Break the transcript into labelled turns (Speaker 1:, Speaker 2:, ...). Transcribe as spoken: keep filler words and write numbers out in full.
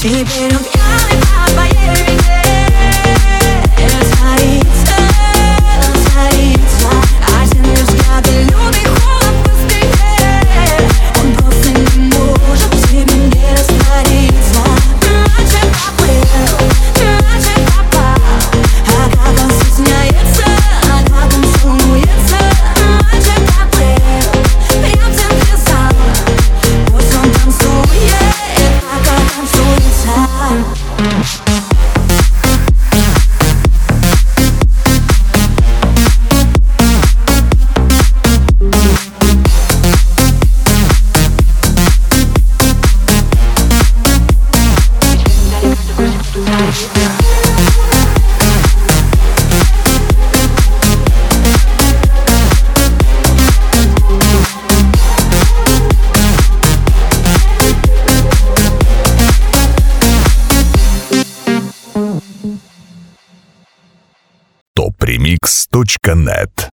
Speaker 1: Теперь он пьяный по твоей вине. Растворится, растворится. Осенние взгляды, лютый холод быстрее. Он просто не может в тебе не раствориться. Ночью поплыл, ночью попал. А как он стесняется, а как он целуется. Ночью поплыл, прям в центре зала. Пусть он танцует, пока танцуется.
Speaker 2: топ ремикс точка нет